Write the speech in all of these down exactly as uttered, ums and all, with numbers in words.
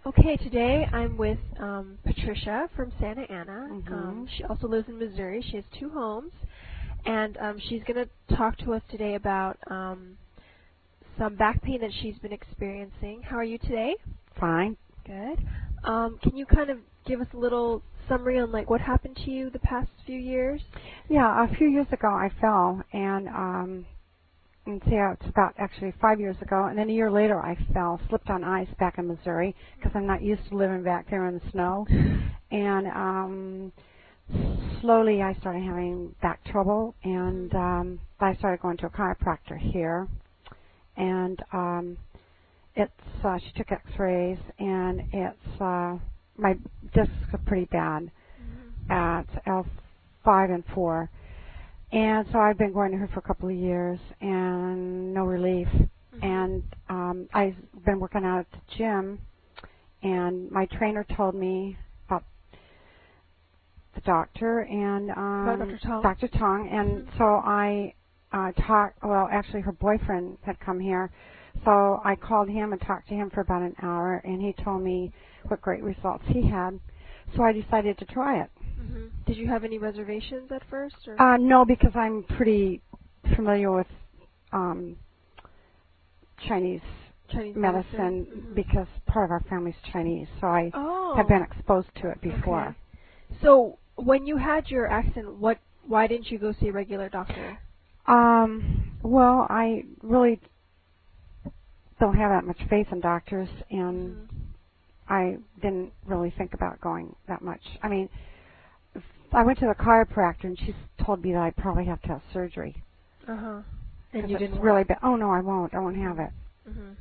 Okay, today I'm with um, Patricia from Santa Ana. Mm-hmm. Um, she also lives in Missouri. She has two homes, and um, she's going to talk to us today about um, some back pain that she's been experiencing. How are you today? Fine. Good. Um, can you kind of give us a little summary on like what happened to you the past few years? Yeah, a few years ago I fell, and um, and see, it's about actually five years ago, and then a year later I fell, slipped on ice back in Missouri because I'm not used to living back there in the snow, and um, slowly I started having back trouble, and um, I started going to a chiropractor here, and um, it's uh, she took X-rays, and it's uh, my discs are pretty bad Mm-hmm. at L five and four. And so I've been going to her for a couple of years and no relief. Mm-hmm. And um, I've been working out at the gym, and my trainer told me about the doctor and um, About Doctor Tong? Doctor Tong. And Mm-hmm. so I uh, talked, well, actually her boyfriend had come here. So I called him and talked to him for about an hour, and he told me what great results he had. So I decided to try it. Mm-hmm. Did you have any reservations at first? Or? Uh, no, because I'm pretty familiar with um, Chinese, Chinese medicine, medicine? Mm-hmm. because part of our family's Chinese, so I Oh. have been exposed to it before. Okay. So when you had your accident, what? Why didn't you go see a regular doctor? Um, well, I really don't have that much faith in doctors, and Mm-hmm. I didn't really think about going that much. I mean, I went to the chiropractor, and she told me that I'd probably have to have surgery. Uh-huh. And you it's didn't really want bad. Oh, no, I won't. I won't have it. Mm-hmm.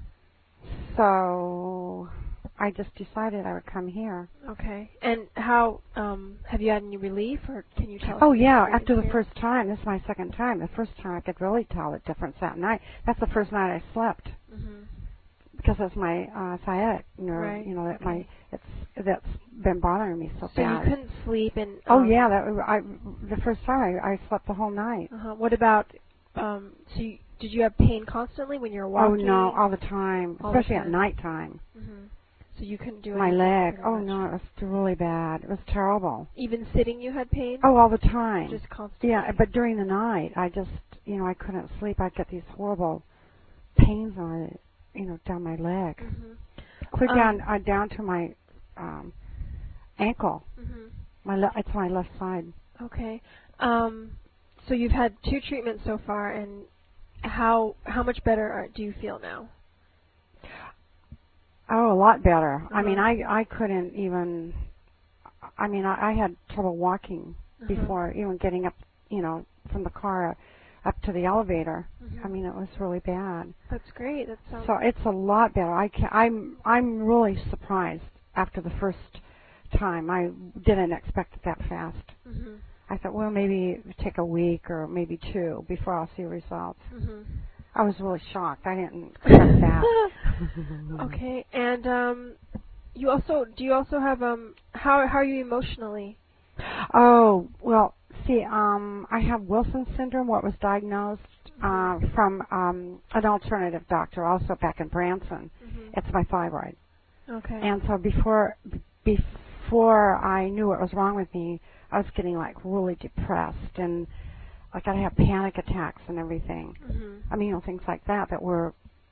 So I just decided I would come here. Okay. And how, um, have you had any relief, or can you tell us? Oh, your yeah, experience after the here? first time. This is my second time. The first time I could really tell the difference that night. That's the first night I slept. Mm-hmm. Because it's my uh, sciatic nerve, Right. you know, that Okay. my it's that's been bothering me so, So bad. you couldn't sleep, and um, oh yeah, that I the first time I, I slept the whole night. Uh-huh. What about? Um, so you, did you have pain constantly when you were walking? Oh no, all the time, All the especially time. at nighttime. Mm-hmm. So you couldn't do My anything. leg. pretty Oh much. no, it was really bad. It was terrible. Even sitting, you had pain. Oh, all the time. Just constantly. Yeah, but during the night, I just you know I couldn't sleep. I'd get these horrible pains on it, you know, down my leg. Mm-hmm. Clear Um, down uh, down to my um, ankle. Mm-hmm. My le- it's my left side. Okay. Um, so you've had two treatments so far, and how how much better are, do you feel now? Oh, a lot better. Uh-huh. I mean, I I couldn't even. I mean, I, I had trouble walking Uh-huh. before, even getting up, you know, from the car up to the elevator. Mm-hmm. I mean, it was really bad. That's great. That sounds. So it's a lot better. I can, I'm I'm really surprised after the first time. I didn't expect it that fast. Mm-hmm. I thought, well, maybe it would take a week or maybe two before I'll see results. Mm-hmm. I was really shocked. I didn't expect that. Okay, and um, you also do you also have um how how are you emotionally? Oh, well, see, um, I have Wilson syndrome, what was diagnosed uh, from um, an alternative doctor, also back in Branson. Mm-hmm. It's my thyroid. Okay. And so before before I knew what was wrong with me, I was getting like really depressed, and like I'd have panic attacks and everything. Mm-hmm. I mean, you know, things like that that were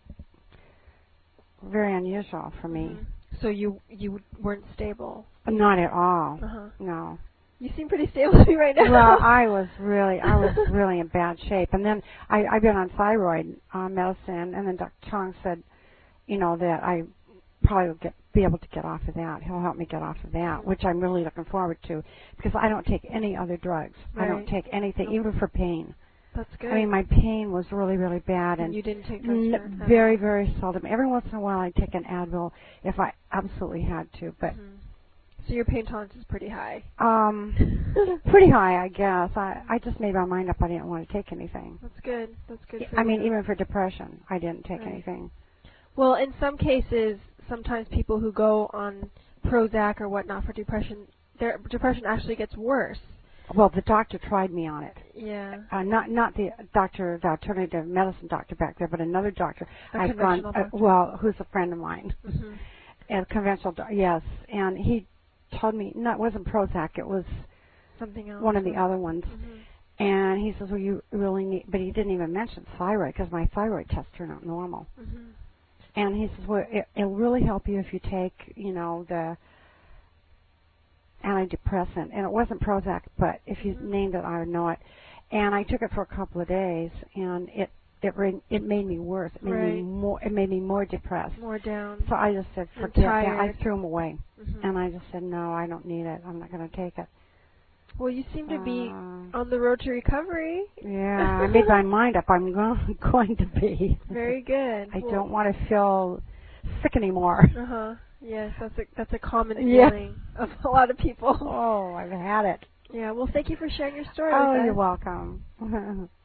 very unusual for me. Mm-hmm. So you you weren't stable? Not at all. Uh-huh. No. You seem pretty stable to me right now. Well, I was really, I was really in bad shape, and then I, I've been on thyroid uh, medicine, and then Doctor Chong said, you know, that I probably will get be able to get off of that. He'll help me get off of that, which I'm really looking forward to, because I don't take any other drugs. Right. I don't take anything, Nope. even for pain. That's good. I mean, my pain was really, really bad, and and you didn't take drugs n- for very, very seldom. Every once in a while, I take an Advil if I absolutely had to, but. Mm-hmm. So your pain tolerance is pretty high. Um, pretty high, I guess. I I just made my mind up I didn't want to take anything. That's good. That's good for I you. mean, even for depression, I didn't take Right. anything. Well, in some cases, sometimes people who go on Prozac or whatnot for depression, their depression actually gets worse. Well, the doctor tried me on it. Yeah. Uh, not not the doctor, the alternative medicine doctor back there, but another doctor. A I've gone. conventional Uh, doctor. well, who's a friend of mine, Mm-hmm. at a conventional, do- yes. And he told me, no, it wasn't Prozac. It was something else. one of the other ones. Mm-hmm. And he says, well, you really need, but he didn't even mention thyroid because my thyroid test turned out normal. Mm-hmm. And he says, well, it, it'll really help you if you take, you know, the antidepressant. And it wasn't Prozac, but if you mm-hmm. named it, I would know it. And I took it for a couple of days, and it it re- it made me worse. It made right. me more. It made me more depressed. More down. So I just said, You're forget that. tired. I threw them away, mm-hmm. and I just said, no, I don't need it. I'm not going to take it. Well, you seem to be uh, on the road to recovery. Yeah, I made my mind up. I'm go- going to be. Very good. I well, don't want to feel sick anymore. Uh huh. Yes, that's a that's a common yeah. feeling of a lot of people. Oh, I've had it. Yeah. Well, thank you for sharing your story Oh, with us. you're welcome.